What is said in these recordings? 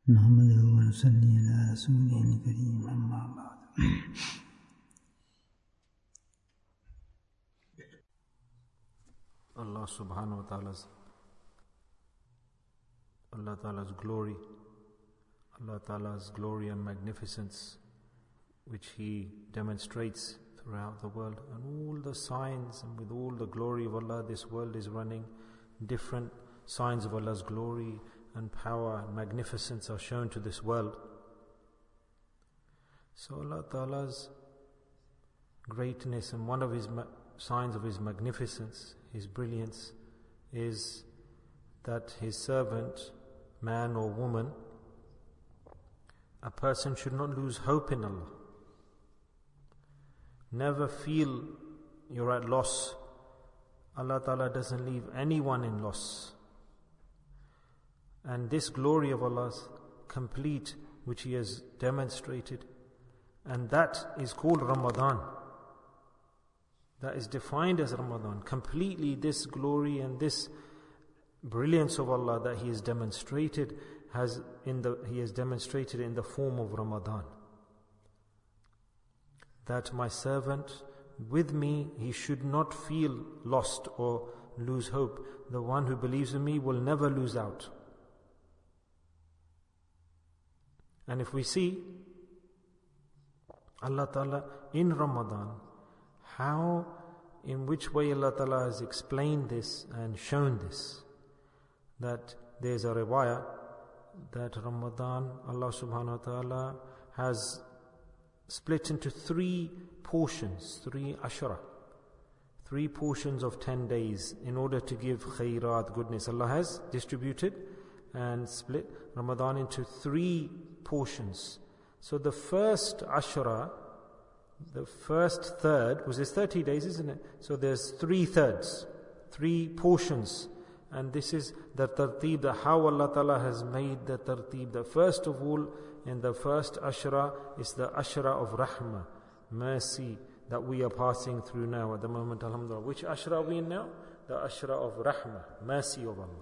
نحمده ونصلي على رسوله الكريم أما بعد. Allah subhanahu wa ta'ala's glory, Allah ta'ala's glory and magnificence, which He demonstrates throughout the world, and all the signs, and with all the glory of Allah, this world is running. Different signs of Allah's glory and power and magnificence are shown to this world. So Allah Ta'ala's greatness, and one of His signs of His magnificence, His brilliance, is that His servant, man or woman, a person should not lose hope in Allah. Never feel you're at loss. Allah Ta'ala doesn't leave anyone in loss. And this glory of Allah's complete, which He has demonstrated, and that is called Ramadan. That is defined as Ramadan. Completely this glory and this brilliance of Allah that He has demonstrated He has demonstrated in the form of Ramadan. That my servant with me, he should not feel lost or lose hope. The one who believes in me will never lose out. And if we see Allah Ta'ala in Ramadan, in which way Allah Ta'ala has explained this and shown this, that there's a riwayah that Ramadan, Allah Subhanahu wa Ta'ala has split into 3 portions, 3 ashra, 3 portions of 10 days in order to give khairat, goodness. Allah has distributed and split Ramadan into 3 portions. So the first ashra, the first third, was this 30 days, isn't it? So there's 3/3, 3 portions. And this is the tarteeb, how Allah Ta'ala has made the tarteeb. The first of all, in the first ashra, is the ashra of rahmah, mercy, that we are passing through now at the moment, alhamdulillah. Which ashra are we in now? The ashra of rahmah, mercy of Allah.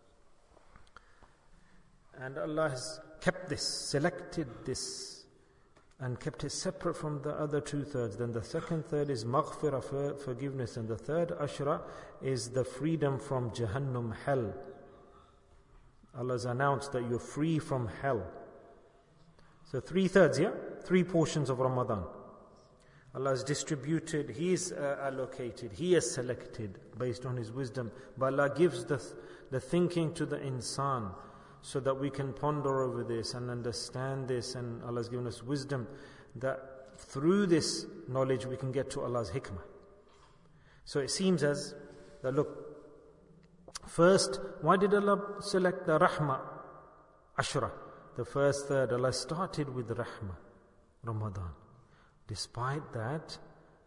And Allah has kept this, selected this, and kept it separate from the other 2/3. Then the second third is maghfirah, forgiveness. And the third ashra is the freedom from Jahannam, hell. Allah has announced that you're free from hell. So 3/3, 3 portions of Ramadan. Allah has distributed, He has allocated, He has selected based on His wisdom. But Allah gives the thinking to the insan, so that we can ponder over this and understand this, and Allah has given us wisdom that through this knowledge we can get to Allah's hikmah. So it seems as that, look, first, why did Allah select the rahmah ashra? The first third, Allah started with rahmah, Ramadan. Despite that,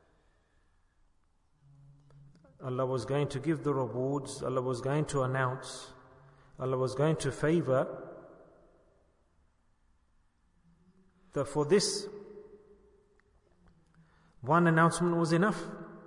Allah was going to give the rewards, Allah was going to announce, Allah was going to favor, that for this one announcement was enough.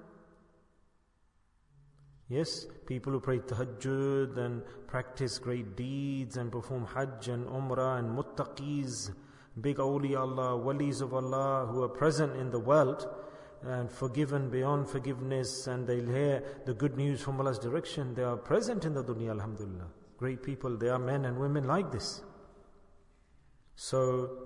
Yes, people who pray tahajjud and practice great deeds and perform hajj and umrah and muttaqis, big awliya Allah, walis of Allah who are present in the world and forgiven beyond forgiveness, and they'll hear the good news from Allah's direction. They are present in the dunya, alhamdulillah. Great people, they are men and women like this. So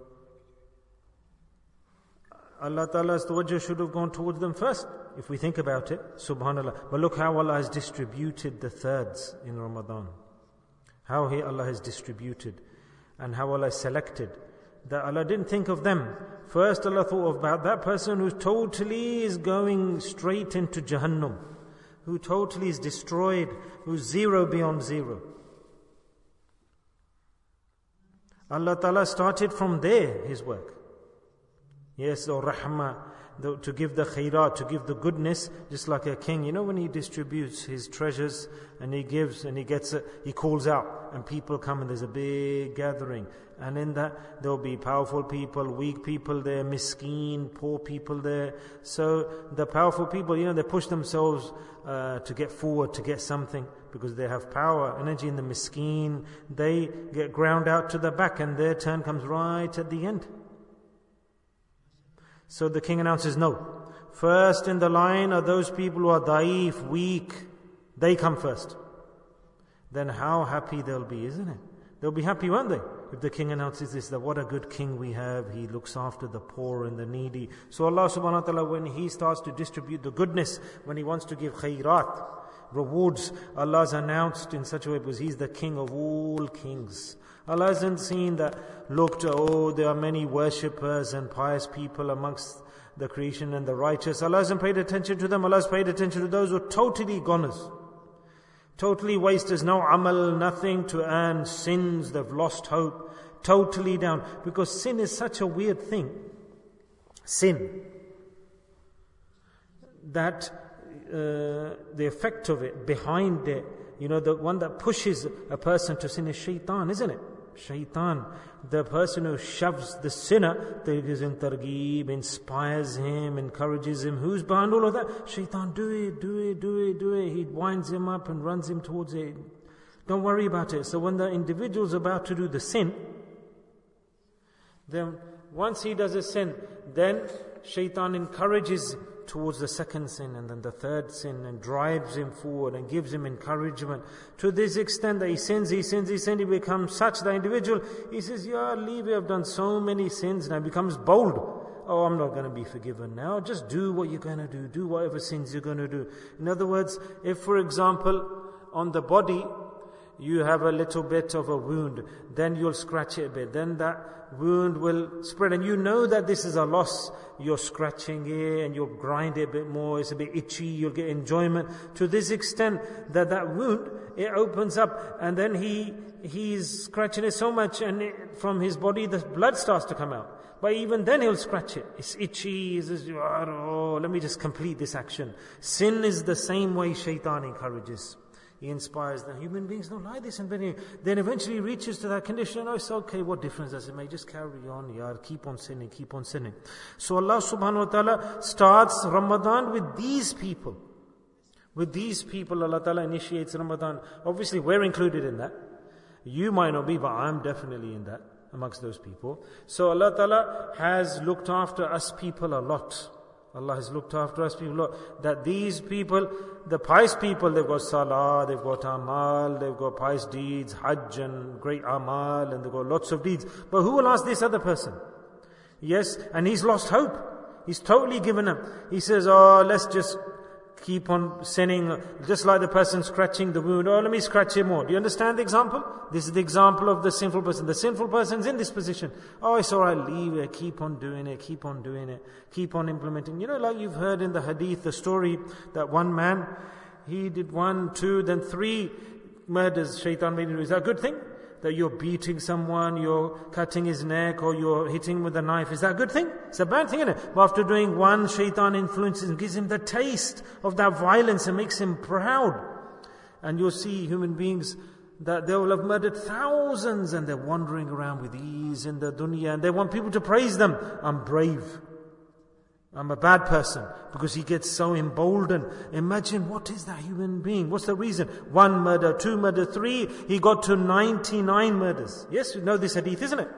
Allah Ta'ala's tawajjuh should have gone towards them first, if we think about it, subhanallah. But look how Allah has distributed the thirds in Ramadan. How Allah has distributed, and how Allah has selected. That Allah didn't think of them. First Allah thought about that person who totally is going straight into Jahannam, who totally is destroyed, who's zero beyond zero. Allah Ta'ala started from there His work. Yes, or rahmah. to give the khairat, to give the goodness, just like a king. You know, when he distributes his treasures and he gives and he gets it, he calls out and people come and there's a big gathering. And in that, there will be powerful people, weak people there, miskeen, poor people there. So the powerful people, they push themselves to get forward, to get something, because they have power, energy. In the miskeen, they get ground out to the back and their turn comes right at the end. So the king announces, no. First in the line are those people who are daif, weak. They come first. Then how happy they'll be, isn't it? They'll be happy, won't they? If the king announces this, that what a good king we have. He looks after the poor and the needy. So Allah subhanahu wa ta'ala, when He starts to distribute the goodness, when He wants to give khairat, rewards, Allah's announced in such a way because He's the king of all kings. Allah hasn't seen that, looked, there are many worshippers and pious people amongst the creation and the righteous. Allah hasn't paid attention to them. Allah has paid attention to those who are totally goners. Totally wasters, no amal, nothing to earn, sins, they've lost hope, totally down. Because sin is such a weird thing. Sin. That the effect of it, behind it, the one that pushes a person to sin is shaitan, isn't it? Shaitan, the person who shoves the sinner, that gives him targheeb, inspires him, encourages him. Who's behind all of that? Shaitan, do it. He winds him up and runs him towards it. Don't worry about it. So when the individual's about to do the sin, then once he does a sin, then Shaitan encourages towards the second sin and then the third sin and drives him forward and gives him encouragement to this extent that he sins, he becomes such the individual, he says, Ya leave, I've done so many sins, now becomes bold. I'm not going to be forgiven now, just do what you're going to do whatever sins you're going to do. In other words, if for example on the body you have a little bit of a wound, then you'll scratch it a bit, then that wound will spread and you know that this is a loss. You're scratching it and you'll grind it a bit more, it's a bit itchy, you'll get enjoyment to this extent that wound, it opens up and then he's scratching it so much and from his body the blood starts to come out. But even then he'll scratch it, it's itchy, he says, let me just complete this action. Sin is the same way Shaitan encourages. He inspires them. Human beings don't like this, and then eventually reaches to that condition. It's okay, what difference does it make? Just carry on, keep on sinning. So Allah subhanahu wa ta'ala starts Ramadan with these people. With these people, Allah ta'ala initiates Ramadan. Obviously, we're included in that. You might not be, but I'm definitely in that, amongst those people. So Allah ta'ala has looked after us people a lot. Allah has looked after us people a lot. That these people, the pious people, they've got salah, they've got amal, they've got pious deeds, hajj and great amal, and they've got lots of deeds. But who will ask this other person? Yes, and he's lost hope. He's totally given up. He says, let's just keep on sinning, just like the person scratching the wound. Let me scratch it more. Do you understand the example? This is the example of the sinful person. The sinful person's in this position. It's alright, leave it, keep on doing it, keep on implementing. Like you've heard in the hadith, the story that one man, he did 1, 2, then 3 murders. Shaitan made him do. Is that a good thing? That you're beating someone, you're cutting his neck, or you're hitting him with a knife. Is that a good thing? It's a bad thing, isn't it? But after doing one, Shaitan influences him, gives him the taste of that violence and makes him proud. And you'll see human beings that they will have murdered thousands and they're wandering around with ease in the dunya and they want people to praise them. I'm brave. I'm a bad person, because he gets so emboldened. Imagine, what is that human being? What's the reason? 1 murder, 2 murder, 3, he got to 99 murders. Yes, you know this hadith, isn't it?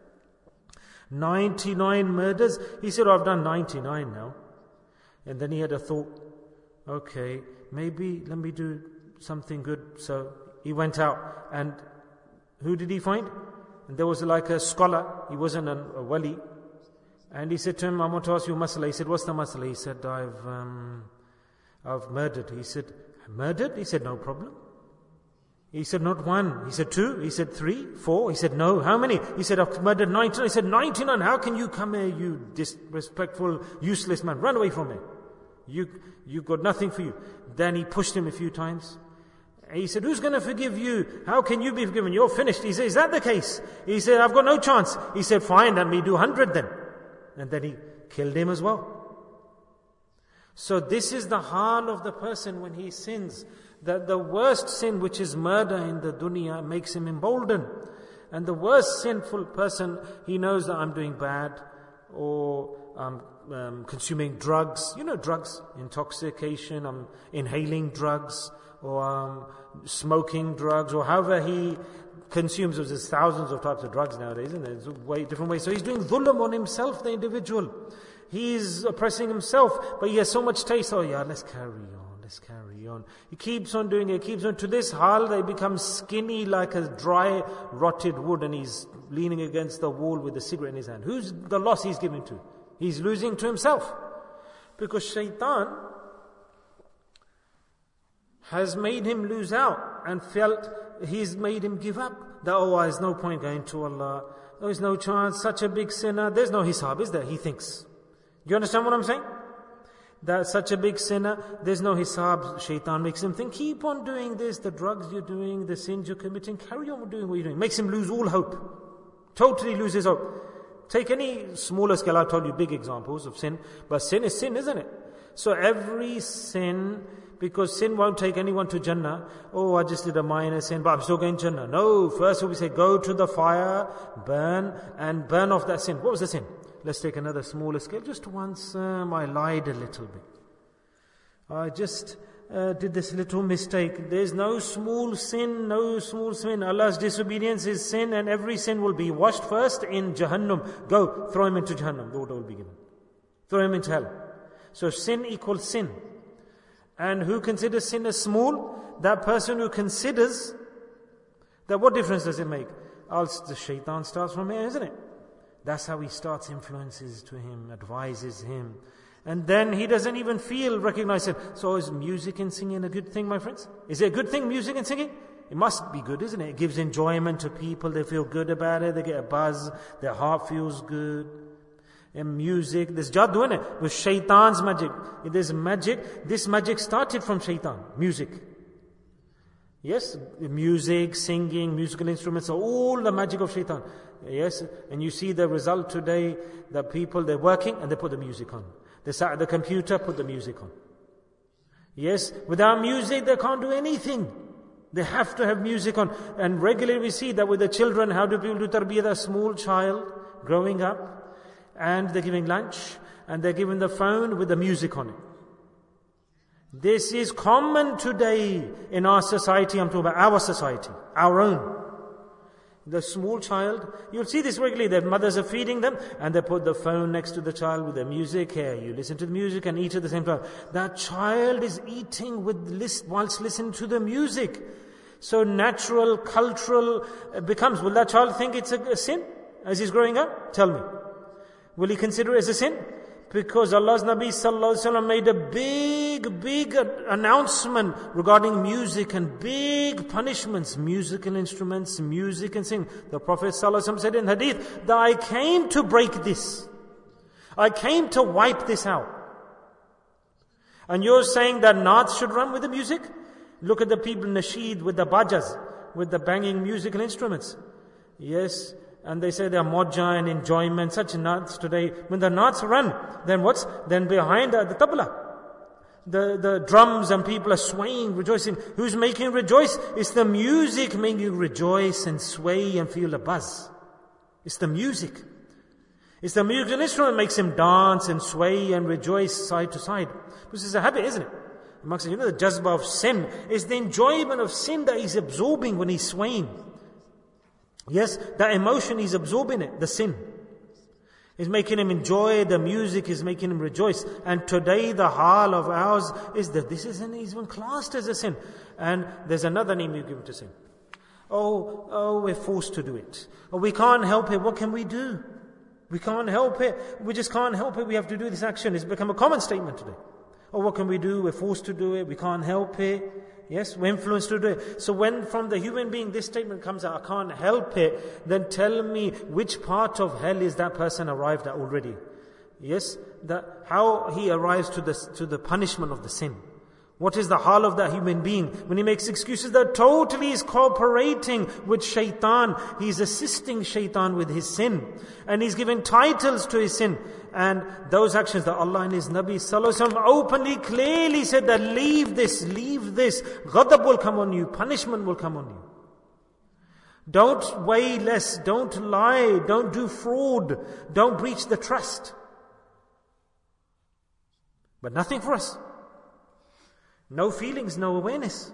99 murders. He said, I've done 99 now. And then he had a thought, okay, maybe let me do something good. So he went out, and who did he find? And there was like a scholar, he wasn't a wali. And he said to him, I want to ask you a masala. He said, what's the masala? He said, I've murdered. He said, murdered? He said, no problem. He said, not 1. He said, 2. He said, 3, 4. He said, no. How many? He said, I've murdered 99. He said, 99. How can you come here, you disrespectful, useless man? Run away from here. You've got nothing for you. Then he pushed him a few times. He said, who's going to forgive you? How can you be forgiven? You're finished. He said, is that the case? He said, I've got no chance. He said, fine, let me do 100 then. And then he killed him as well. So this is the hal of the person when he sins. That the worst sin, which is murder in the dunya, makes him emboldened. And the worst sinful person, he knows that I'm doing bad, or I'm consuming drugs. You know drugs, intoxication, I'm inhaling drugs, or I'm smoking drugs, or however he consumes. There's thousands of types of drugs nowadays, isn't there? There's different ways. So he's doing dhulm on himself, the individual. He's oppressing himself, but he has so much taste. Oh yeah, let's carry on. He keeps on doing it, keeps on. To this hal, they become skinny like a dry, rotted wood, and he's leaning against the wall with a cigarette in his hand. Who's the loss he's giving to? He's losing to himself. Because shaitan has made him lose out and felt he's made him give up. That, oh, there's no point going to Allah. There's no chance, such a big sinner. There's no hisab, is there? He thinks. Do you understand what I'm saying? That such a big sinner, there's no hisab. Shaitan makes him think, keep on doing this, the drugs you're doing, the sins you're committing, carry on doing what you're doing. Makes him lose all hope. Totally loses hope. Take any smaller scale, I've told you big examples of sin, but sin is sin, isn't it? So every sin, because sin won't take anyone to Jannah. Oh, I just did a minor sin, but I'm still going to Jannah. No, first we say, go to the fire, burn off that sin. What was the sin? Let's take another smaller scale. Just once I lied a little bit. I just did this little mistake. There's no small sin, Allah's disobedience is sin, and every sin will be washed first in Jahannam. Go, throw him into Jahannam. The order will be given. Throw him into hell. So sin equals sin. And who considers sin as small? That person who considers that, what difference does it make? The shaitan starts from here, isn't it? That's how he starts, influences to him, advises him. And then he doesn't even recognize it. So is music and singing a good thing, my friends? Is it a good thing, music and singing? It must be good, isn't it? It gives enjoyment to people. They feel good about it. They get a buzz. Their heart feels good. And music, there's jaddu, isn't it? With shaitan's magic. There's magic. This magic started from shaitan. Music. Yes, music, singing, musical instruments are all the magic of shaitan. Yes, and you see the result today, the people, they're working and they put the music on. They sat at the computer, put the music on. Yes, without music they can't do anything. They have to have music on. And regularly we see that with the children, how do people do tarbiyah? A small child growing up, and they're giving lunch, and they're giving the phone with the music on it. This is common today in our society. I'm talking about our society, our own. The small child, you'll see this regularly. Their mothers are feeding them and they put the phone next to the child with the music. Here, you listen to the music and eat at the same time. That child is eating whilst listening to the music. So natural, cultural becomes. Will that child think it's a sin as he's growing up? Tell me. Will he consider it as a sin? Because Allah's Nabi Sallallahu Alaihi Wasallam made a big announcement regarding music and big punishments, musical instruments, music and singing. The Prophet Sallallahu Alaihi Wasallam said in hadith that I came to break this. I came to wipe this out. And you're saying that naats should run with the music? Look at the people nasheed with the bajas, with the banging musical instruments. Yes. And they say they're moja and enjoyment, such naats today. When the naats run, then what's? Then behind the tabla, the drums and people are swaying, rejoicing. Who's making you rejoice? It's the music making you rejoice and sway and feel a buzz. It's the music. It's the musical instrument makes him dance and sway and rejoice side to side. This is a habit, isn't it? Amongst, the jazba of sin is the enjoyment of sin that he's absorbing when he's swaying. Yes, that emotion he's absorbing it, the sin. Is making him enjoy, the music is making him rejoice. And today the hal of ours is that this isn't even classed as a sin. And there's another name you give to sin. Oh, we're forced to do it. Oh, we can't help it. What can we do? We can't help it. We just can't help it. We have to do this action. It's become a common statement today. Oh, what can we do? We're forced to do it. We can't help it. Yes, we're influenced to do it. So when from the human being this statement comes out, I can't help it, then tell me which part of hell is that person arrived at already. Yes, how he arrives to the punishment of the sin. What is the hal of that human being? When he makes excuses that totally is cooperating with shaitan. He's assisting shaitan with his sin. And he's giving titles to his sin. And those actions that Allah and His Nabi Sallallahu Alaihi Wasallam openly, clearly said that leave this. Ghadab will come on you, punishment will come on you. Don't weigh less, don't lie, don't do fraud, don't breach the trust. But nothing for us. No feelings, no awareness.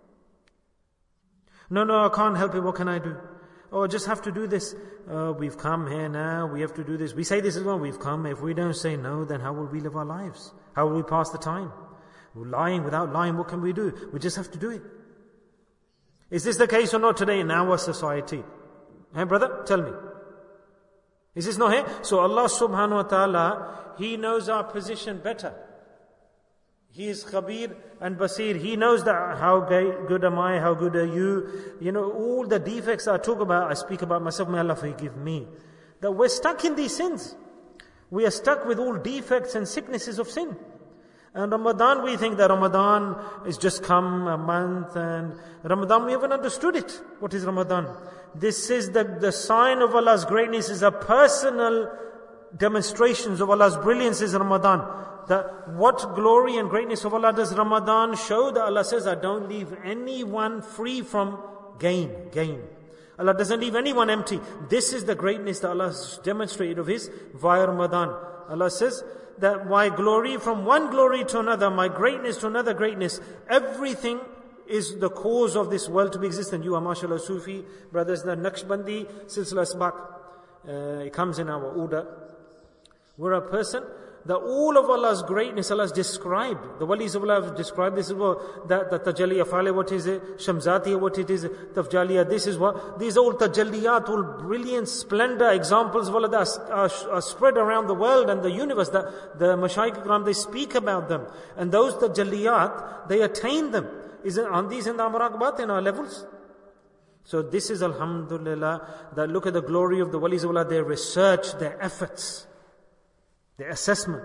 No, I can't help it, what can I do? Oh, I just have to do this. We've come here now, we have to do this. We say this as well, we've come. If we don't say no, then how will we live our lives? How will we pass the time? We're lying, without lying, what can we do? We just have to do it. Is this the case or not today in our society? Hey brother, tell me. Is this not here? So Allah subhanahu wa ta'ala, He knows our position better. He is Khabir and Basir. He knows that how good am I, how good are you. You know, all the defects I talk about, I speak about myself, may Allah forgive me. That we're stuck in these sins. We are stuck with all defects and sicknesses of sin. And Ramadan, we think that Ramadan is just come a month, and Ramadan, we haven't understood it. What is Ramadan? This is the sign of Allah's greatness, is a personal demonstrations of Allah's brilliance is Ramadan. That what glory and greatness of Allah does Ramadan show? That Allah says, I don't leave anyone free from gain. Allah doesn't leave anyone empty. This is the greatness that Allah has demonstrated of His via Ramadan. Allah says that my glory from one glory to another, my greatness to another greatness, everything is the cause of this world to be existent. You are mashallah Sufi brothers, the Naqshbandi Silsila Asbaq, it comes in our order. We're a person that all of Allah's greatness, Allah has described. The walis of Allah have described this as well. That Tajalli Afale, what is it? Shamzatiya, what it is? Tafjaliya, this is what? These all Tajalliyat, all brilliant, splendor, examples of Allah that are spread around the world and the universe. That the Mashaykh Ikram, they speak about them. And those Tajalliyat, they attain them. Aren't these in the Amaraqbat, in our levels? So this is Alhamdulillah, that look at the glory of the walis of Allah, their research, their efforts, the assessment.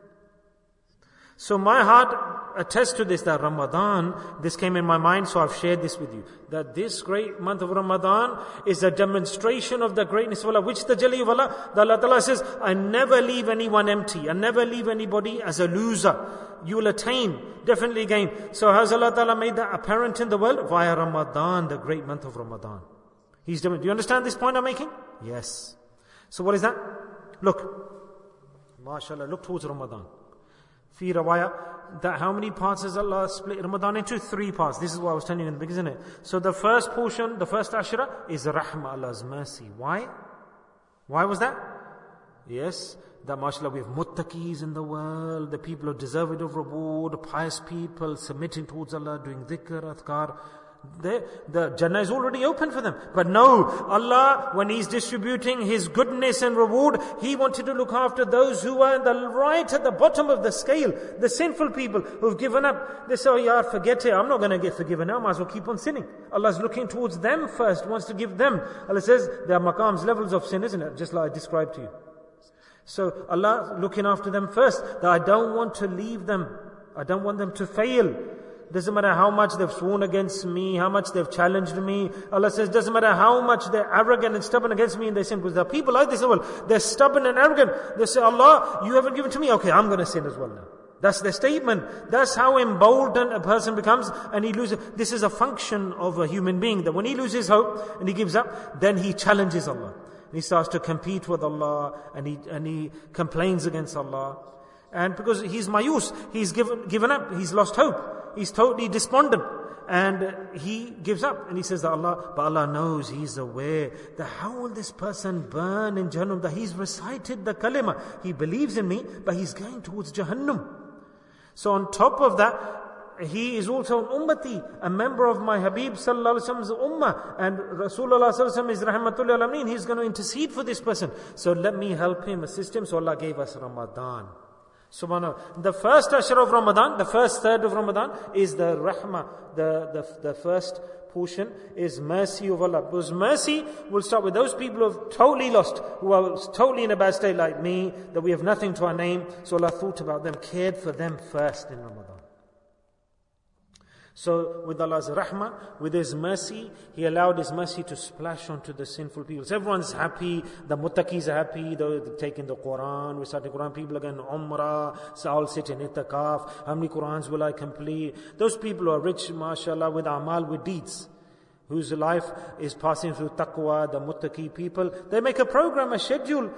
So my heart attests to this, that Ramadan, this came in my mind, so I've shared this with you. That this great month of Ramadan is a demonstration of the greatness of Allah. Which the Jalli of Allah? That Allah Ta'ala says, I never leave anyone empty. I never leave anybody as a loser. You will attain, definitely gain. So has Allah Ta'ala made that apparent in the world? Via Ramadan, the great month of Ramadan. Do you understand this point I'm making? Yes. So what is that? Look. MashaAllah, look towards Ramadan. Fi rawaya, that how many parts has Allah split Ramadan into? 3 parts. This is what I was telling you in the beginning, isn't it? So the first portion, the first ashra is Rahmah, Allah's mercy. Why? Why was that? Yes, that mashallah we have muttaqis in the world, the people who deserve it of reward, pious people submitting towards Allah, doing dhikr, adhkar. The Jannah is already open for them. But no, Allah, when He's distributing His goodness and reward, He wanted to look after those who are right at the bottom of the scale, the sinful people who've given up. They say, oh yaar, forget it, I'm not going to get forgiven now, I might as well keep on sinning. Allah's looking towards them first, wants to give them. Allah says, there are maqams, levels of sin, isn't it? Just like I described to you. So Allah looking after them first, that I don't want to leave them. I don't want them to fail. Doesn't matter how much they've sworn against me, how much they've challenged me. Allah says, doesn't matter how much they're arrogant and stubborn against me in their sin. Because there are people like this as well. They're stubborn and arrogant. They say, Allah, you haven't given to me. Okay, I'm going to sin as well now. That's their statement. That's how emboldened a person becomes, and he loses. This is a function of a human being, that when he loses hope and he gives up, then he challenges Allah. And he starts to compete with Allah, and he complains against Allah. And because he's mayus, he's given up, he's lost hope. He's totally despondent, and he gives up, and he says that Allah knows, He's aware that how will this person burn in Jahannam, that he's recited the kalima, he believes in me, but he's going towards Jahannam. So on top of that, he is also an ummati, a member of my Habib sallallahu alaihi wasallam's ummah, and Rasulullah sallallahu alaihi wasallam is rahmatul alamin. He's going to intercede for this person. So let me help him, assist him. So Allah gave us Ramadan. Subhanallah. The first ashra of Ramadan, the first third of Ramadan is the rahmah. The first portion is mercy of Allah. Because mercy will start with those people who have totally lost, who are totally in a bad state like me, that we have nothing to our name. So Allah thought about them, cared for them first in Ramadan. So with Allah's rahmah, with His mercy, He allowed His mercy to splash onto the sinful people. So everyone's happy, the muttaqis are happy, they're taking the Quran, reciting Quran, people are going Umrah, so I'll sit in itikaf, how many Qurans will I complete? Those people who are rich, mashallah, with amal, with deeds, whose life is passing through taqwa, the muttaqi people, they make a program, a schedule,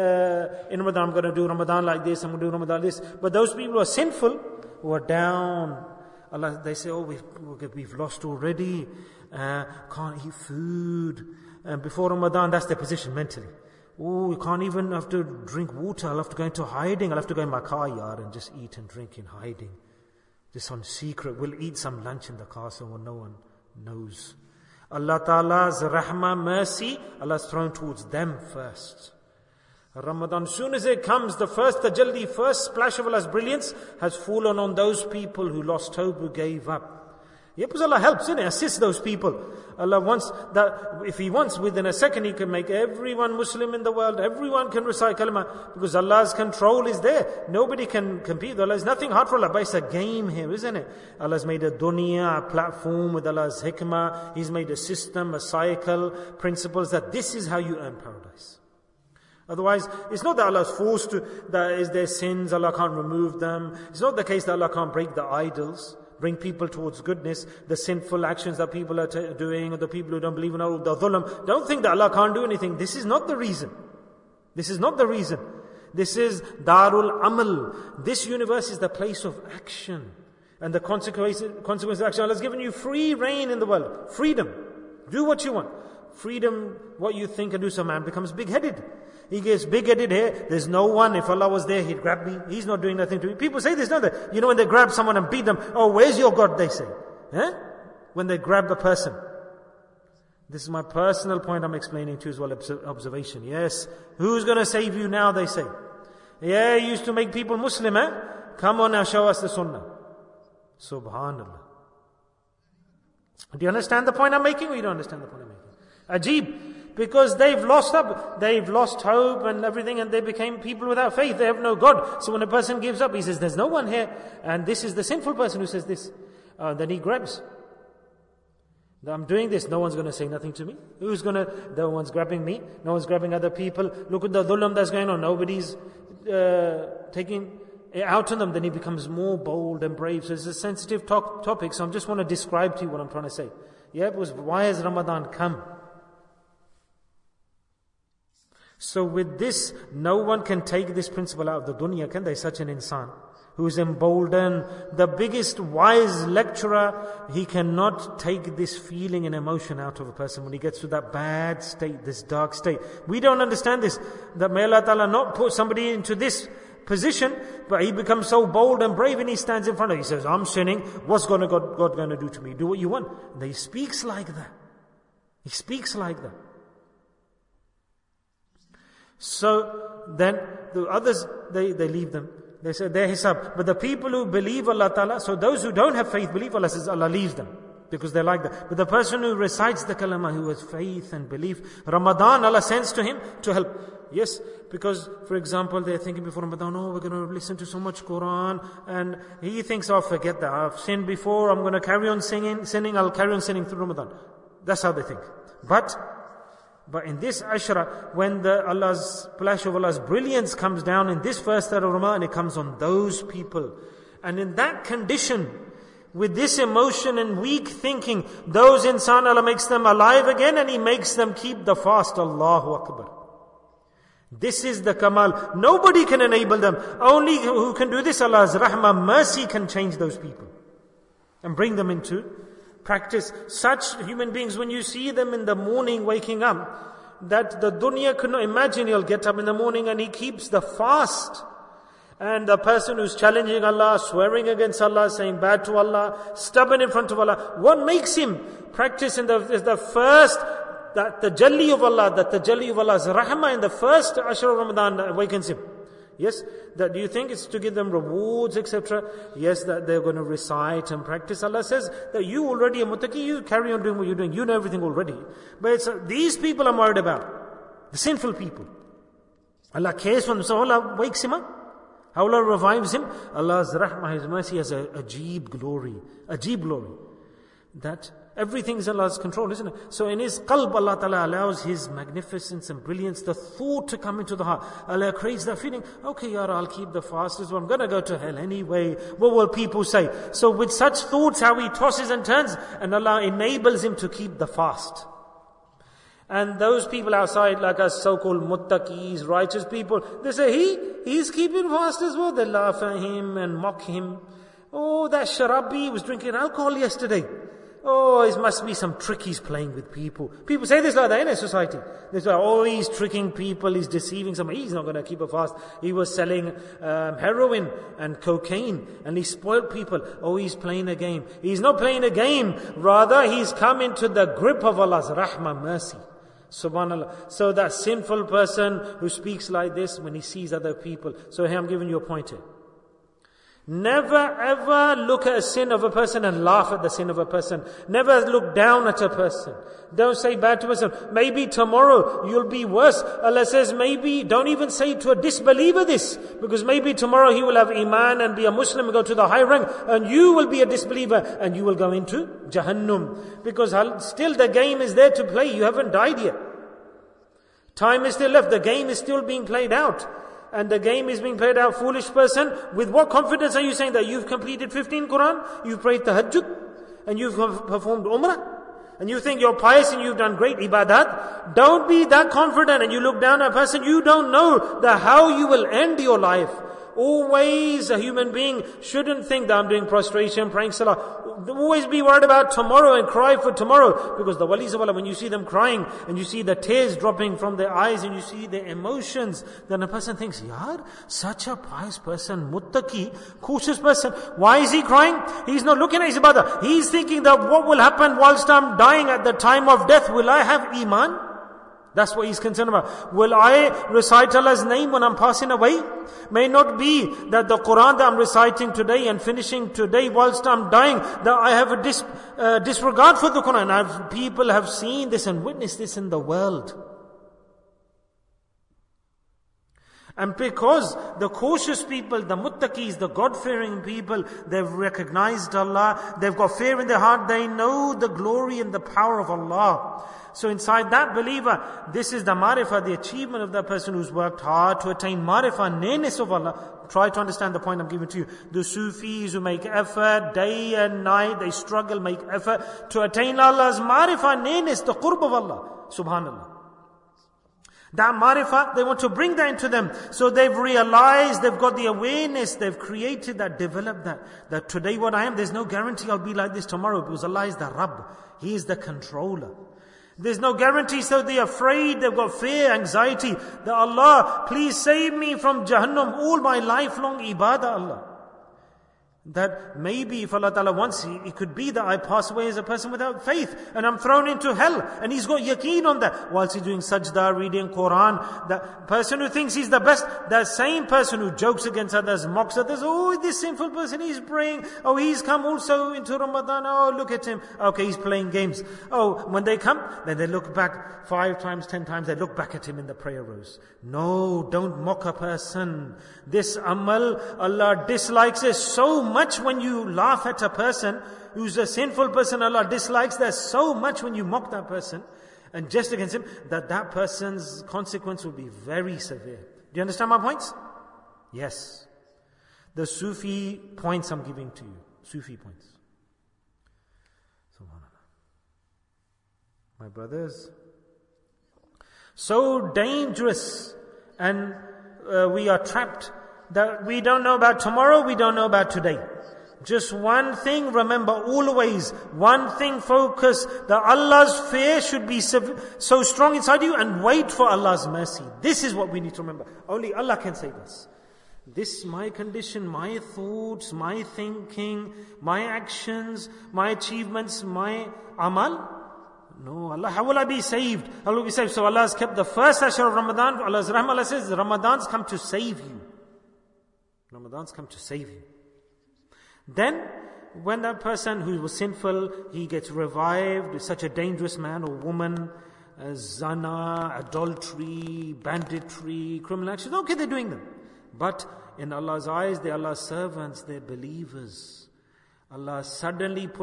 in Ramadan, I'm going to do Ramadan like this, I'm going to do Ramadan like this. But those people who are sinful, who are down, Allah, they say, oh, we've lost already, can't eat food. And before Ramadan, that's their position mentally. Oh, we can't even have to drink water, I'll have to go into hiding, I'll have to go in my car yard and just eat and drink in hiding. Just on secret, we'll eat some lunch in the car so no one knows. Allah Ta'ala's rahmah, mercy, Allah's thrown towards them first. Ramadan, as soon as it comes, the first tajalli, first splash of Allah's brilliance has fallen on those people who lost hope, who gave up. Yeah, because Allah helps, innit? Assists those people. Allah wants that, if He wants, within a second He can make everyone Muslim in the world, everyone can recite kalima, because Allah's control is there. Nobody can compete with Allah. There's nothing hard for Allah, but it's a game here, isn't it? Allah's made a dunya, a platform with Allah's hikmah. He's made a system, a cycle, principles that this is how you earn paradise. Otherwise, it's not that Allah is forced to, that is their sins, Allah can't remove them. It's not the case that Allah can't break the idols, bring people towards goodness, the sinful actions that people are doing, or the people who don't believe in Allah, the dhulm. Don't think that Allah can't do anything. This is not the reason. This is not the reason. This is Darul Amal. This universe is the place of action. And the consequence of action, Allah has given you free reign in the world. Freedom. Do what you want. Freedom, what you think and do. So man becomes big-headed. He gets big-headed here. There's no one. If Allah was there, He'd grab me. He's not doing nothing to me. People say this, don't they? You know, when they grab someone and beat them, oh, where's your God, they say. When they grab a person. This is my personal point I'm explaining to you as well, observation. Yes. Who's going to save you now, they say. Yeah, you used to make people Muslim, Come on now, show us the Sunnah. Subhanallah. Do you understand the point I'm making, or you don't understand the point I'm making? Ajib. Because they've lost hope and everything, and they became people without faith. They have no God. So when a person gives up, he says, there's no one here. And this is the sinful person who says this. Then he grabs. I'm doing this, no one's going to say nothing to me. No one's grabbing me. No one's grabbing other people. Look at the dhulm that's going on. Nobody's taking it out on them. Then he becomes more bold and brave. So it's a sensitive topic. So I just want to describe to you what I'm trying to say. Yeah, because why has Ramadan come? So with this, no one can take this principle out of the dunya, can they? Such an insan who is emboldened, the biggest wise lecturer, he cannot take this feeling and emotion out of a person when he gets to that bad state, this dark state. We don't understand this, that may Allah Ta'ala not put somebody into this position, but he becomes so bold and brave and he stands in front of you. He says, I'm sinning, what's God going to do to me? Do what you want. And he speaks like that. He speaks like that. So then the others, they leave them. They say their hisab. But the people who believe Allah Ta'ala, so those who don't have faith believe, Allah says Allah leaves them. Because they're like that. But the person who recites the kalama, who has faith and belief, Ramadan Allah sends to him to help. Yes, because for example, they're thinking before Ramadan, oh, we're going to listen to so much Quran. And he thinks, oh, forget that. I've sinned before, I'm going to carry on sinning, I'll carry on sinning through Ramadan. That's how they think. But in this Ashra, when the Allah's splash of Allah's brilliance comes down in this first third of Ramadan, it comes on those people. And in that condition, with this emotion and weak thinking, those insan, Allah makes them alive again and He makes them keep the fast. Allahu Akbar. This is the Kamal. Nobody can enable them. Only who can do this, Allah's Rahmah, mercy can change those people and bring them into practice. Such human beings, when you see them in the morning waking up, that the dunya could not imagine. He'll get up in the morning and he keeps the fast. And the person who's challenging Allah, swearing against Allah, saying bad to Allah, stubborn in front of Allah, what makes him practice in the first, that the Jalli of Allah, that the Jalli of Allah's Rahmah in the first Ashra of Ramadan awakens him? Yes, that do you think it's to give them rewards, etc.? Yes, that they're going to recite and practice. Allah says that you already are muttaqi, you carry on doing what you're doing. You know everything already. But it's these people I'm worried about. The sinful people. Allah cares for them. So Allah wakes him up. How Allah revives him? Allah's rahmah, His mercy has a ajib glory. Ajib glory. that everything's in Allah's control, isn't it? So in his qalb, Allah Ta'ala allows his magnificence and brilliance, the thought to come into the heart. Allah creates that feeling, okay, Ya I'll keep the fast as well. I'm going to go to hell anyway. What will people say? So with such thoughts, how he tosses and turns, and Allah enables him to keep the fast. And those people outside, like us so-called muttaqis, righteous people, they say, he's keeping fast as well. They laugh at him and mock him. Oh, that sharabi was drinking alcohol yesterday. Oh, it must be some trick he's playing with people. People say this like that in a society. They say, oh, he's tricking people, he's deceiving someone. He's not going to keep a fast. He was selling heroin and cocaine and he spoiled people. Oh, he's playing a game. He's not playing a game. Rather, he's come into the grip of Allah's rahmah, mercy. Subhanallah. So that sinful person who speaks like this when he sees other people. So here I'm giving you a point here. Never ever look at a sin of a person and laugh at the sin of a person. Never look down at a person. Don't say bad to a person. Maybe tomorrow you'll be worse. Allah says maybe, don't even say to a disbeliever this. Because maybe tomorrow he will have iman and be a Muslim and go to the high rank. And you will be a disbeliever and you will go into Jahannam. Because still the game is there to play. You haven't died yet. Time is still left. The game is still being played out. And the game is being played out, foolish person. With what confidence are you saying that you've completed 15 Quran, you've prayed tahajjud, and you've performed umrah, and you think you're pious and you've done great ibadat? Don't be that confident and you look down at a person. You don't know how you will end your life. Always a human being shouldn't think that I'm doing prostration, praying salah. Always be worried about tomorrow and cry for tomorrow. Because the walis of Allah, when you see them crying and you see the tears dropping from their eyes and you see their emotions, then a person thinks, Yaar, such a pious person, muttaqi, cautious person, why is he crying? He's not looking at his ibadah. He's thinking that what will happen whilst I'm dying at the time of death? Will I have iman? That's what he's concerned about. Will I recite Allah's name when I'm passing away? May not be that the Quran that I'm reciting today and finishing today whilst I'm dying, that I have a disregard for the Quran. People have seen this and witnessed this in the world. And because the cautious people, the muttaqis, the God-fearing people, they've recognized Allah, they've got fear in their heart, they know the glory and the power of Allah. So inside that believer, this is the marifah, the achievement of that person who's worked hard to attain marifah, nearness of Allah. Try to understand the point I'm giving to you. The Sufis who make effort day and night, they struggle, make effort to attain Allah's marifah, nearness, the qurb of Allah. Subhanallah. That marifah, they want to bring that into them. So they've realized, they've got the awareness, they've created that, developed that. That today what I am, there's no guarantee I'll be like this tomorrow. Because Allah is the Rabb. He is the controller. There's no guarantee, so they're afraid, they've got fear, anxiety. That Allah, please save me from Jahannam, all my lifelong ibadah, Allah. That maybe if Allah Ta'ala wants, it could be that I pass away as a person without faith and I'm thrown into hell. And he's got yaqeen on that. Whilst he's doing sajda, reading Quran, that person who thinks he's the best, that same person who jokes against others, mocks others, oh, this sinful person, he's praying. Oh, he's come also into Ramadan. Oh, look at him. Okay, he's playing games. Oh, when they come, then they look back 5 times, 10 times, they look back at him in the prayer rows. No, don't mock a person. This amal, Allah dislikes it so much when you laugh at a person who's a sinful person. Allah dislikes that so much when you mock that person and jest against him, that person's consequence will be very severe. Do you understand my points? Yes. The Sufi points I'm giving to you. Sufi points. SubhanAllah. My brothers, so dangerous, and we are trapped that we don't know about tomorrow, we don't know about today. Just one thing, remember always, one thing focus, that Allah's fear should be so strong inside you, and wait for Allah's mercy. This is what we need to remember. Only Allah can save us. This, my condition, my thoughts, my thinking, my actions, my achievements, my amal. No, Allah, how will I be saved? How will I be saved? So Allah has kept the first Ashar of Ramadan. Allah's Rahmah, Allah says, Ramadan's come to save you. Ramadan's come to save you. Then, when that person who was sinful, he gets revived, such a dangerous man or woman, zana, adultery, banditry, criminal actions, okay, they're doing them. But in Allah's eyes, they're Allah's servants, they're believers. Allah suddenly puts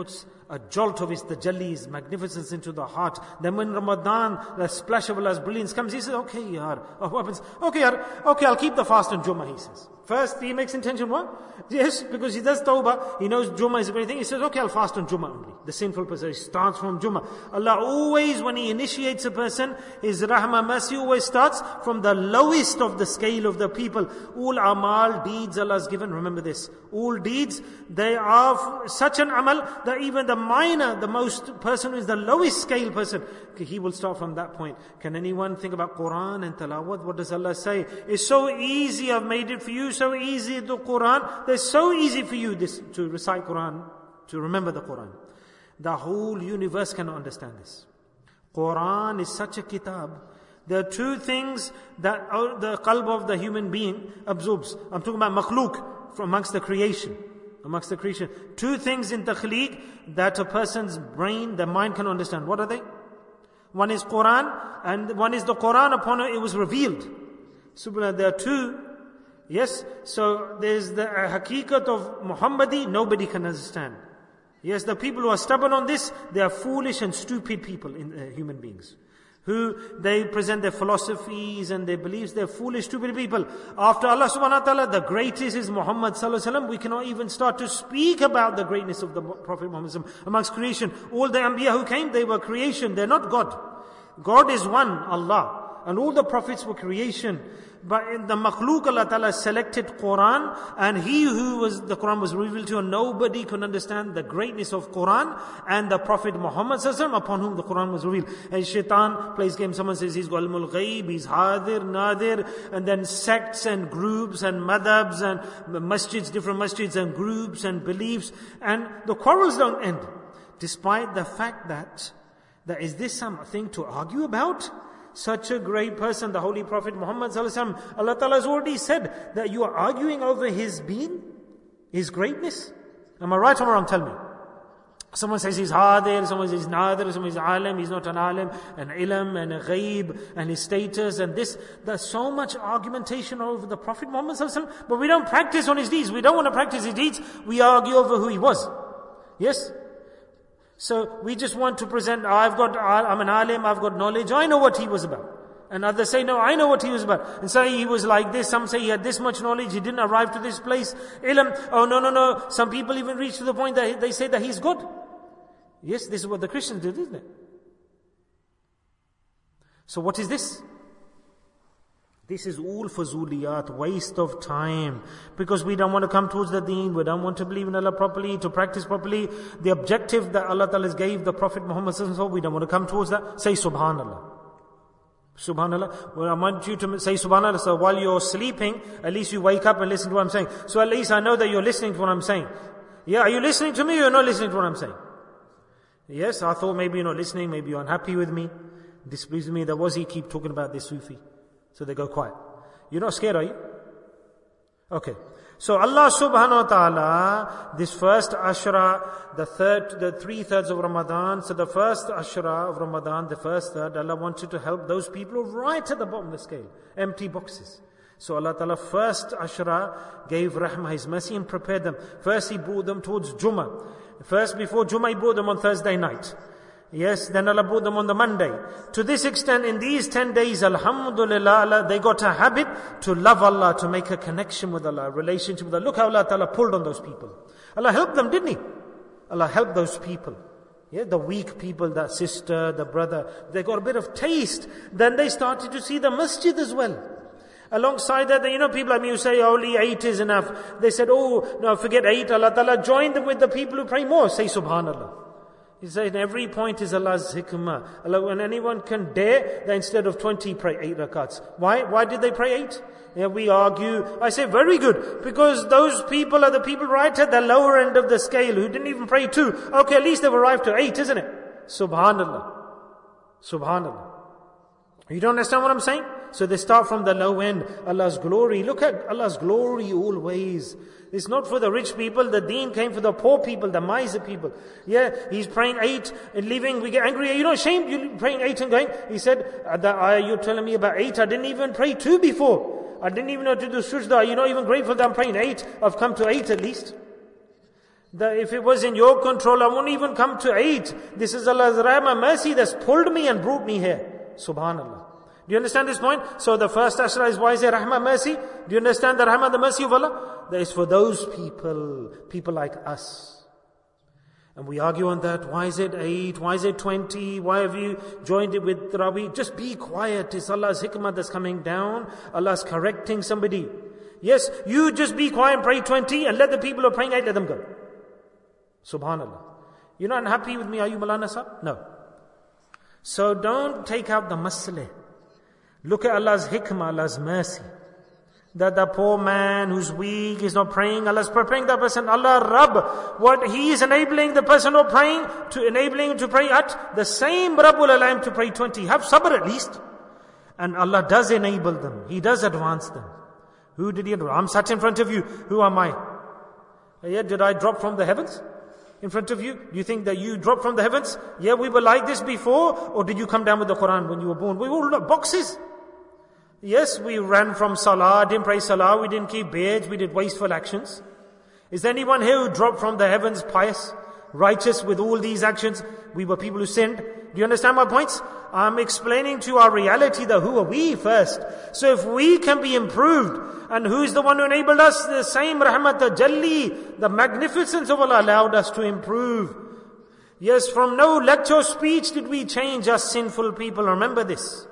a jolt of his tajallis, magnificence into the heart. Then when Ramadan, the splash of Allah's brilliance comes, he says, okay, yaar. What happens? Okay, yaar. Okay, I'll keep the fast on Jummah, he says. First, he makes intention what? Yes, because he does tawbah. He knows Jummah is a great thing. He says, okay, I'll fast on Jummah only. The sinful person, he starts from Jummah. Allah always, when He initiates a person, His rahmah, mercy always starts from the lowest of the scale of the people. All amal, deeds Allah has given. Remember this. All deeds, they are such an amal that even the minor, the most person who is the lowest scale person, he will start from that point. Can anyone think about Quran and Tilawat? What does Allah say? It's so easy, I've made it for you, so easy the Quran. It's so easy for you this to recite Quran, to remember the Quran. The whole universe cannot understand this. Quran is such a kitab. There are two things that the qalb of the human being absorbs. I'm talking about makhluk, from amongst the creation. Amongst the creation. Two things in takhleeq that a person's brain, the mind can understand. What are they? One is Quran, and one is the Quran upon it was revealed. Subhanallah, there are two. Yes, so there's the haqiqat of Muhammadi, nobody can understand. Yes, the people who are stubborn on this, they are foolish and stupid people, in human beings. Who they present their philosophies and their beliefs, they're foolish, stupid people. After Allah subhanahu wa ta'ala, the greatest is Muhammad sallallahu alaihi wasallam. We cannot even start to speak about the greatness of the Prophet Muhammad amongst creation. All the Anbiya who came, they were creation, they're not God. God is one, Allah. And all the prophets were creation. But in the makhluk, Allah Ta'ala selected Quran, and the Quran was revealed to, and nobody could understand the greatness of Quran and the Prophet Muhammad Sallallahu Alaihi Wasallam upon whom the Quran was revealed. And shaitan plays games. Someone says he's got ilmul ghaib, he's hadir, nadir, and then sects and groups and madhabs and masjids, different masjids and groups and beliefs, and the quarrels don't end. Despite the fact that is this something to argue about? Such a great person, the Holy Prophet Muhammad Sallallahu Alaihi Wasallam, Allah Ta'ala has already said that you are arguing over his being, his greatness. Am I right or wrong? Tell me. Someone says he's hadir, someone says he's nadir, someone says alim, he's not an alim, an ilm, and a ghaib, and his status, and this. There's so much argumentation over the Prophet Muhammad Sallallahu Alaihi Wasallam, but we don't practice on his deeds. We don't want to practice his deeds. We argue over who he was. Yes? So we just want to present, I'm an alim, I've got knowledge, I know what he was about. And others say, no, I know what he was about. And say he was like this, some say he had this much knowledge, he didn't arrive to this place. Ilm, oh no. Some people even reach to the point that they say that he's good. Yes, this is what the Christians did, isn't it? So what is this? This is all fazuliyat, waste of time. Because we don't want to come towards the deen, we don't want to believe in Allah properly, to practice properly. The objective that Allah Ta'ala gave the Prophet Muhammad Sallallahu Alaihi Wasallam, we don't want to come towards that. Say Subhanallah. Subhanallah. Well, I want you to say Subhanallah, so while you're sleeping, at least you wake up and listen to what I'm saying. So at least I know that you're listening to what I'm saying. Yeah, are you listening to me or you're not listening to what I'm saying? Yes, I thought maybe you're not listening, maybe you're unhappy with me, displeased with me, that was he keep talking about this Sufi. So they go quiet. You're not scared, are you? Okay. So Allah subhanahu wa ta'ala, this first Ashra, the 3/3 of Ramadan, so the first Ashra of Ramadan, the first third, Allah wanted to help those people right at the bottom of the scale. Empty boxes. So Allah Ta'ala first Ashra gave Rahmah, His mercy, and prepared them. First He brought them towards Jummah. First before Jummah He brought them on Thursday night. Yes, then Allah brought them on the Monday. To this extent, in these 10 days, alhamdulillah, they got a habit to love Allah, to make a connection with Allah, a relationship with Allah. Look how Allah Ta'ala pulled on those people. Allah helped them, didn't He? Allah helped those people. Yeah, the weak people, the sister, the brother, they got a bit of taste. Then they started to see the masjid as well. Alongside that, people like me who say only 8 is enough. They said, oh, no, forget 8. Allah Ta'ala joined them with the people who pray more. Say Subhanallah. He said, every point is Allah's hikmah. Allah, when anyone can dare, that instead of 20, pray 8 rakats. Why did they pray 8? Yeah, we argue. I say, very good. Because those people are the people right at the lower end of the scale who didn't even pray 2. Okay, at least they've arrived to 8, isn't it? Subhanallah. Subhanallah. You don't understand what I'm saying? So they start from the low end. Allah's glory. Look at Allah's glory always. It's not for the rich people. The deen came for the poor people, the miser people. Yeah, he's praying 8 and leaving. We get angry. Are you not ashamed? You're praying 8 and going. He said, you're telling me about 8. I didn't even pray 2 before. I didn't even know to do sujda. You're not even grateful that I'm praying 8. I've come to 8 at least. That if it was in your control, I won't even come to 8. This is Allah's rahmah, mercy that's pulled me and brought me here. Subhanallah. Do you understand this point? So the first ashra is, why is it rahmah, mercy? Do you understand the rahmah, the mercy of Allah? That is for those people like us. And we argue on that. Why is it 8? Why is it 20? Why have you joined it with Tarawih? Just be quiet. It's Allah's hikmah that's coming down. Allah's correcting somebody. Yes, you just be quiet and pray 20 and let the people who are praying 8, let them go. Subhanallah. You're not happy with me, are you, Malana Sahab? No. So don't take out the masleh. Look at Allah's hikmah, Allah's mercy. That the poor man who's weak is not praying, Allah's preparing that person. Allah Rabb, what He is enabling the person not praying, to enabling him to pray at, the same Rabb will allow him to pray 20. Have sabr at least. And Allah does enable them. He does advance them. Who did He advance? I'm sat in front of you. Who am I? Yeah, did I drop from the heavens? In front of you? Do you think that you dropped from the heavens? Yeah, we were like this before. Or did you come down with the Quran when you were born? We were all boxes. Yes, we ran from salah, didn't pray salah, we didn't keep beards, we did wasteful actions. Is there anyone here who dropped from the heavens pious, righteous with all these actions? We were people who sinned. Do you understand my points? I'm explaining to you our reality that who are we first. So if we can be improved, and who is the one who enabled us? The same rahmat, the jalli, the magnificence of Allah allowed us to improve. Yes, from no lecture or speech did we change us sinful people. Remember this.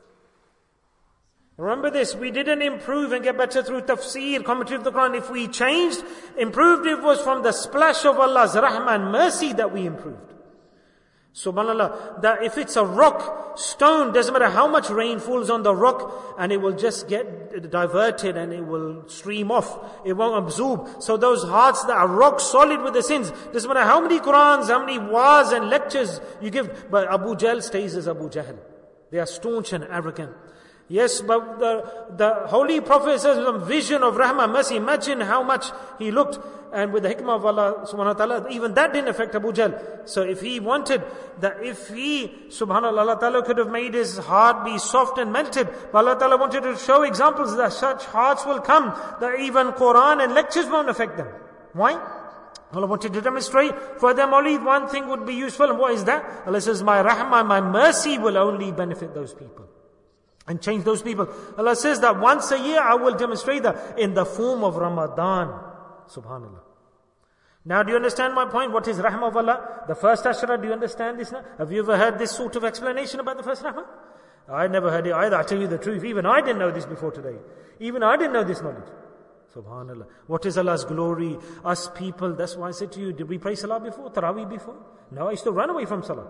Remember this, we didn't improve and get better through tafsir, commentary of the Quran. If we changed, improved, it was from the splash of Allah's rahmah and mercy that we improved. Subhanallah, that if it's a rock, stone, doesn't matter how much rain falls on the rock, and it will just get diverted and it will stream off. It won't absorb. So those hearts that are rock solid with the sins, doesn't matter how many Qurans, how many wa'az and lectures you give, but Abu Jahl stays as Abu Jahl. They are staunch and arrogant. Yes, but the Holy Prophet says some vision of rahmah, mercy. Imagine how much he looked, and with the hikmah of Allah subhanahu wa ta'ala, even that didn't affect Abu Jahl. So if he wanted, that if he, subhanallah, Allah ta'ala could have made his heart be soft and melted, but Allah ta'ala wanted to show examples that such hearts will come, that even Quran and lectures won't affect them. Why? Allah wanted to demonstrate for them only one thing would be useful, and what is that? Allah says, my rahmah, my mercy will only benefit those people and change those people. Allah says that once a year I will demonstrate that in the form of Ramadan. Subhanallah. Now do you understand my point? What is rahmah of Allah? The first ashra, do you understand this now? Have you ever heard this sort of explanation about the first rahmah? I never heard it either. I tell you the truth. Even I didn't know this before today. Even I didn't know this knowledge. Subhanallah. What is Allah's glory? Us people, that's why I said to you, did we pray salah before? Tarawih before? No, I used to run away from salah.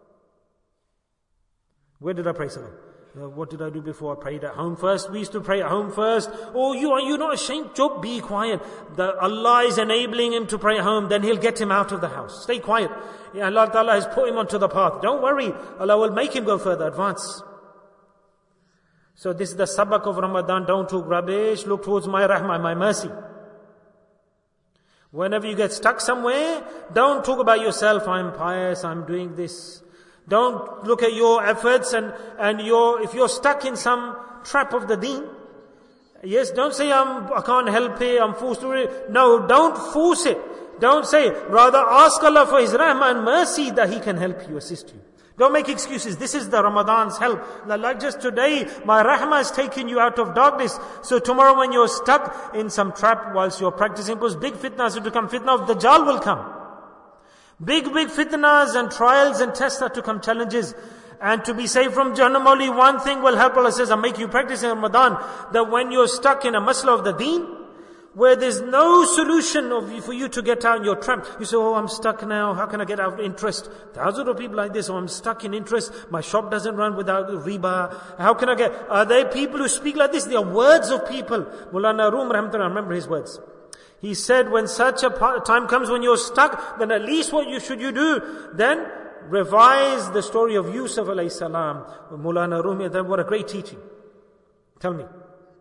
Where did I pray salah? What did I do before? I prayed at home first. We used to pray at home first. Oh, you're not ashamed? Job, be quiet. Allah is enabling him to pray at home. Then He'll get him out of the house. Stay quiet. Yeah, Allah Ta'ala has put him onto the path. Don't worry. Allah will make him go further, advance. So this is the sabak of Ramadan. Don't talk rubbish. Look towards my rahmah, my mercy. Whenever you get stuck somewhere, don't talk about yourself. I'm pious. I'm doing this. Don't look at your efforts and if you're stuck in some trap of the deen. Yes, don't say I can't help it, I'm forced to it. No, don't force it. Don't say, rather ask Allah for His rahmah and mercy that He can help you, assist you. Don't make excuses. This is the Ramadan's help. Like just today, my rahmah has taken you out of darkness. So tomorrow when you're stuck in some trap whilst you're practicing, because big fitnas to come, fitna of Dajjal will come. Big fitnas and trials and tests are to come, challenges. And to be saved from Jahannam, only one thing will help. Allah says, I'll make you practice in Ramadan. That when you're stuck in a masla of the deen, where there's no solution for you to get out, you're trapped. You say, oh, I'm stuck now. How can I get out of interest? Thousands of people like this. Oh, I'm stuck in interest. My shop doesn't run without riba. How can I get? Are there people who speak like this? They are words of people. Mulana Rum, rahmatullah, remember his words. He said, when such a time comes when you're stuck, then at least what should you do? Then revise the story of Yusuf alayhi salam. Mulana Rumi, what a great teaching. Tell me.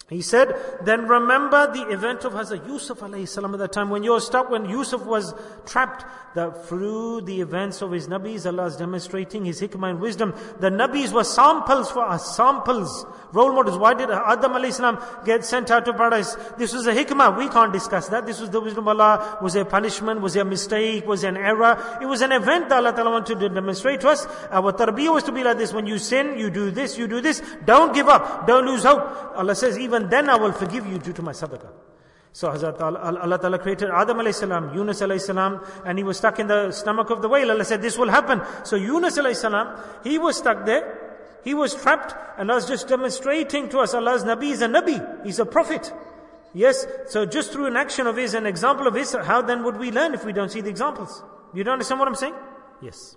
He said, then remember the event of Hazrat Yusuf alayhi salam at that time when you were stuck, when Yusuf was trapped, that through the events of his Nabis, Allah is demonstrating His hikmah and wisdom. The Nabis were samples for us, samples, role models. Why did Adam alayhi salam get sent out of paradise? This was a hikmah. We can't discuss that. This was the wisdom of Allah. Was there a punishment? Was there a mistake? Was there an error? It was an event that Allah Ta'ala wanted to demonstrate to us. Our tarbiyah was to be like this. When you sin, you do this, you do this. Don't give up. Don't lose hope. Allah says, even then I will forgive you due to my sadaqah. So Allah Ta'ala created Adam alayhi salam, Yunus alayhi salam, and he was stuck in the stomach of the whale. Allah said, this will happen. So Yunus alayhi salam, he was stuck there. He was trapped, and Allah is just demonstrating to us Allah's Nabi is a Nabi. He's a prophet. Yes, so just through an action of his, an example of his, how then would we learn if we don't see the examples? You don't understand what I'm saying? Yes.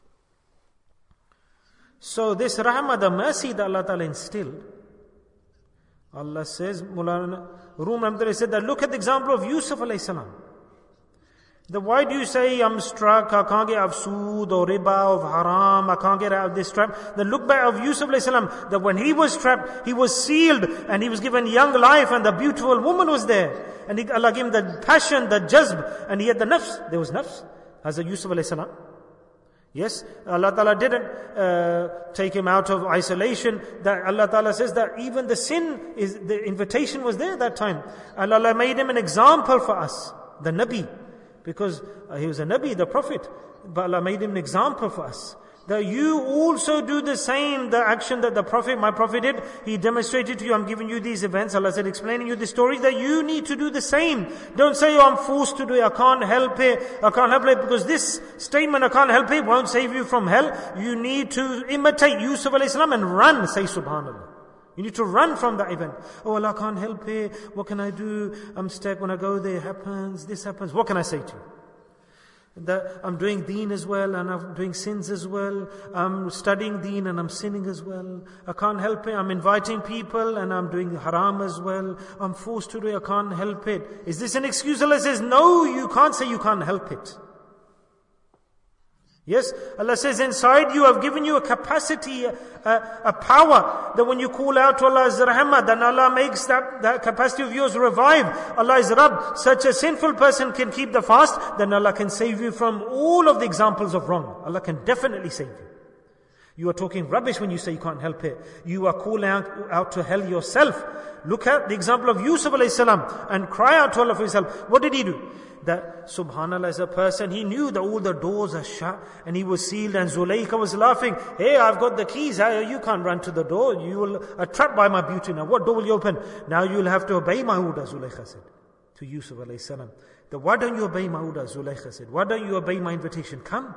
So this rahmah, the mercy that Allah Ta'ala instilled, Allah says, Mulana Rum Ramdari said that look at the example of Yusuf alayhi salam. Why do you say I'm struck, I can't get out of sood or riba of haram, I can't get out of this trap? The look back of Yusuf alayhi salam, that when he was trapped, he was sealed and he was given young life and the beautiful woman was there. And Allah gave him the passion, the jazb, and he had the nafs. There was nafs. Hazrat Yusuf alayhi salam. Yes, Allah Ta'ala didn't take him out of isolation. That Allah Ta'ala says that even the invitation was there that time. Allah made him an example for us, the Nabi. Because he was a Nabi, the Prophet. But Allah made him an example for us. That you also do the same, the action that my Prophet did. He demonstrated to you, I'm giving you these events. Allah said, explaining you the story, that you need to do the same. Don't say, I'm forced to do it, I can't help it. Because this statement, I can't help it, won't save you from hell. You need to imitate Yusuf alayhi salam and run, say subhanallah. You need to run from that event. Oh Allah, I can't help it. What can I do? I'm stuck. When I go there, it happens. This happens. What can I say to you? That I'm doing deen as well, and I'm doing sins as well. I'm studying deen and I'm sinning as well. I can't help it. I'm inviting people and I'm doing haram as well. I'm forced to do it. I can't help it. Is this an excuse? Allah says, no, you can't say you can't help it. Yes, Allah says inside you, I've given you a capacity, a power, that when you call out to Allah's rahmah, then Allah makes that capacity of yours revive. Allah is Rabb. Such a sinful person can keep the fast, then Allah can save you from all of the examples of wrong. Allah can definitely save you. You are talking rubbish when you say you can't help it. You are calling out to hell yourself. Look at the example of Yusuf alayhi salam and cry out to Allah for yourself. What did he do? That subhanallah, as a person, he knew that all the doors are shut and he was sealed, and Zulaykha was laughing. Hey, I've got the keys. You can't run to the door. You are trapped by my beauty. Now what door will you open? Now you'll have to obey my order, Zulaykha said to Yusuf alayhi salam. Why don't you obey my order? Zulaykha said, why don't you obey my invitation? Come,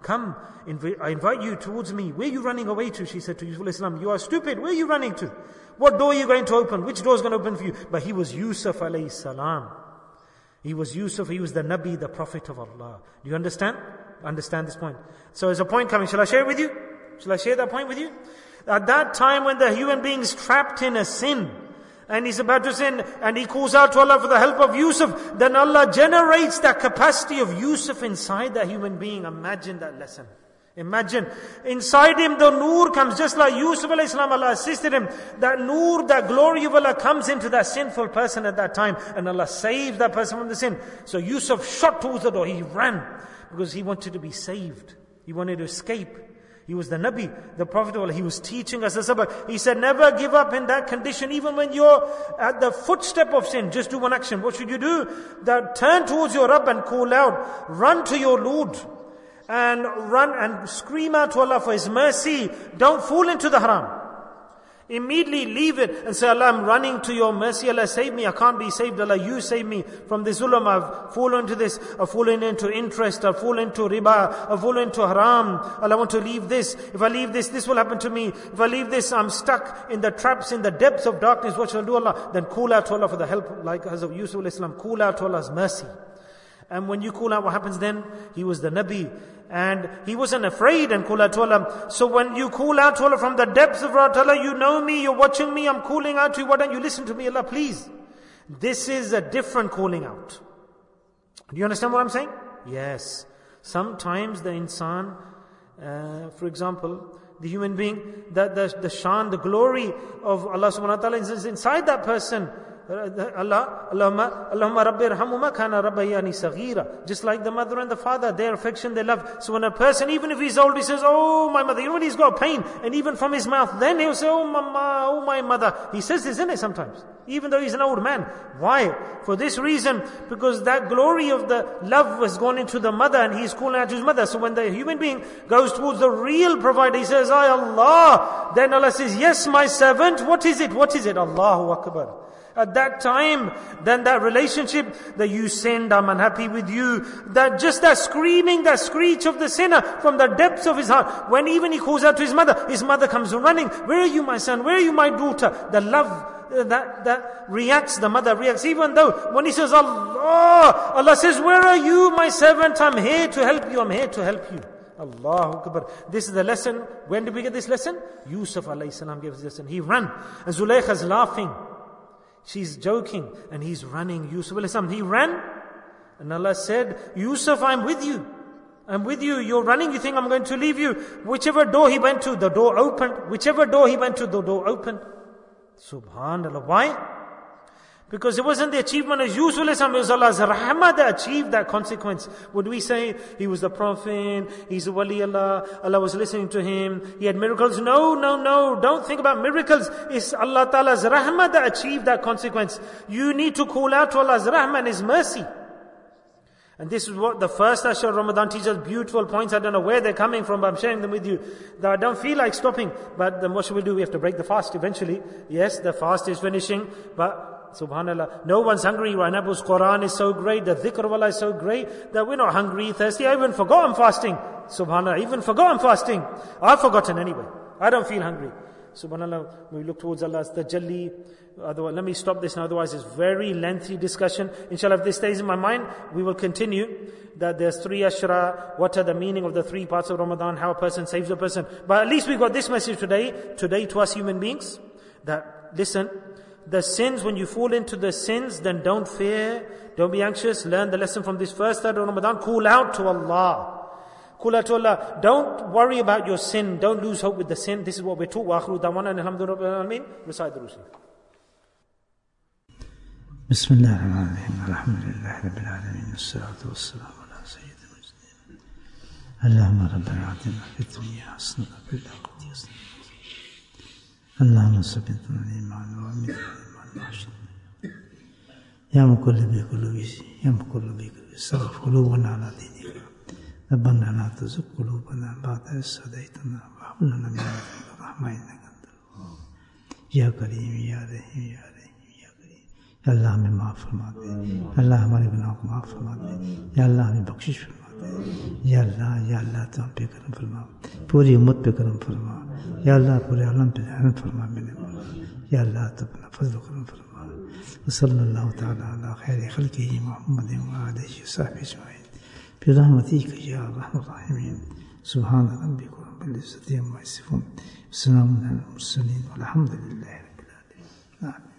I invite you towards me. Where are you running away to? She said to Yusuf alayhi salam, you are stupid. Where are you running to? What door are you going to open? Which door is going to open for you? But he was Yusuf alayhi salam. He was Yusuf, he was the Nabi, the Prophet of Allah. Do you understand? Understand this point. So there's a point coming. Shall I share it with you? Shall I share that point with you? At that time when the human being is trapped in a sin, and he's about to sin, and he calls out to Allah for the help of Yusuf, then Allah generates that capacity of Yusuf inside that human being. Imagine that lesson. Imagine, inside him the nur comes, just like Yusuf alayhi salam, Allah assisted him. That nur, that glory of Allah comes into that sinful person at that time, and Allah saves that person from the sin. So Yusuf shot towards the door, he ran, because he wanted to be saved. He wanted to escape. He was the Nabi, the Prophet of Allah. He was teaching us a sabak. He said, never give up in that condition, even when you're at the footstep of sin. Just do one action. What should you do? That turn towards your Rabb and call out. Run to your Lord. And run and scream out to Allah for His mercy. Don't fall into the haram. Immediately leave it and say, Allah, I'm running to your mercy. Allah, save me. I can't be saved. Allah, you save me from this zulm. I've fallen into this. I've fallen into interest. I've fallen into riba. I've fallen into haram. Allah, I want to leave this. If I leave this, this will happen to me. If I leave this, I'm stuck in the traps, in the depths of darkness. What shall I do, Allah? Then call out to Allah for the help, like Hazrat Yusuf alayhi salam. Call out to Allah's mercy. And when you call out, what happens then? He was the Nabi. And he wasn't afraid and call out to Allah. So when you call out to Allah from the depths of Allah, you know me, you're watching me, I'm calling out to you. Why don't you listen to me, Allah, please? This is a different calling out. Do you understand what I'm saying? Yes. Sometimes the insan, for example, the human being, the shan, the glory of Allah subhanahu wa ta'ala is inside that person. Allahumma rabbi irhamhuma kana rabbayani saghira. Just like the mother and the father, their affection, their love. So when a person, even if he's old, he says, oh my mother, you know when he's got pain, and even from his mouth, then he'll say, oh mama, oh my mother. He says this, isn't it, sometimes? Even though he's an old man. Why? For this reason, because that glory of the love has gone into the mother, and he's calling out to his mother. So when the human being goes towards the real provider, he says, ay Allah. Then Allah says, yes, my servant, what is it? What is it? Allahu Akbar. At that time, then that relationship that you sinned, I'm unhappy with you, that just that screaming, that screech of the sinner from the depths of his heart, when even he calls out to his mother comes running, where are you my son, where are you my daughter? The love that reacts, the mother reacts, even though when he says Allah, Allah says, where are you my servant, I'm here to help you, I'm here to help you. Allahu Akbar. This is the lesson. When did we get this lesson? Yusuf alayhi salam gave us this lesson. He ran, and Zulaykha's laughing. She's joking, and he's running. Yusuf alayhi salam, he ran, and Allah said, Yusuf, I'm with you. I'm with you. You're running, you think I'm going to leave you. Whichever door he went to, the door opened. Whichever door he went to, the door opened. Subhanallah. Why? Because it wasn't the achievement of Yusuf alayhi salam, it was Allah's rahmah that achieved that consequence. Would we say he was the prophet, he's a wali Allah, Allah was listening to him, he had miracles? No. Don't think about miracles. It's Allah Ta'ala's rahmah that achieved that consequence. You need to call out to Allah's rahmah and His mercy. And this is what the first Ashar of Ramadan teaches, beautiful points. I don't know where they're coming from, but I'm sharing them with you. Though I don't feel like stopping, but then what should we do? We have to break the fast eventually. Yes, the fast is finishing, but subhanallah, no one's hungry right now because Quran is so great, the dhikr of Allah is so great that we're not hungry, thirsty. I even forgot I'm fasting. Subhanallah, I even forgot I'm fasting. I've forgotten anyway. I don't feel hungry. Subhanallah, when we look towards Allah's tajalli. Otherwise, let me stop this now, otherwise it's very lengthy discussion. Inshallah, if this stays in my mind, we will continue. That there's 3 ashra, what are the meaning of the 3 parts of Ramadan, how a person saves a person. But at least we got this message today to us human beings, that listen, the sins, when you fall into the sins, then don't fear, don't be anxious, learn the lesson from this first third of Ramadan, call out to Allah. Call out to Allah. Don't worry about your sin, don't lose hope with the sin. This is what we're taught. Wa akhiru da'wana alhamdulillah. Recite the Rusul. Bismillah ar-Rahman ar-Rahim. Alhamdulillah Rabbil Alameen. As-salatu was-salamu ala Sayyidil Mujahideen. Allahumma rabbana atina fid dunya hasanatan wa fil akhirati hasanatan. اللهم ثبتنا الإيمان وأمتنا الإيمان وعشرنا يا مقلب قلوبي يا مقلب قلوبي صرف قلوبنا على دينك ربنا لا تزغ قلوبنا بعد إذ هديتنا وهب لنا من لدنك رحمة إنك أنت الوهاب يا كريم يا رحيم يا رحيم يا كريم या अल्लाह हमें माफ़ फरमा दे, अल्लाह हमारे गुनाहों को माफ़ फरमा दे, या अल्लाह हमें बख्शिश फरमा दे, या अल्लाह तो हम पे करम फरमा, पूरी उम्मत पे करम फरमा, या अल्लाह पूरे आलम पे रहमत फरमा, मैंने बोला या अल्लाह तो अपना फजल करम फरमा। सल्लल्लाहु तआला अला खैरि खल्क़िही मुहम्मद व आलिहि व सहबिहि अजमईन बिरहमतिका या अर्हमर राहिमीन। सुब्हान रब्बिका रब्बिल इज्जति अम्मा यसिफून, व सलामुन अलल मुरसलीन, वल्हम्दुलिल्लाहि रब्बिल आलमीन।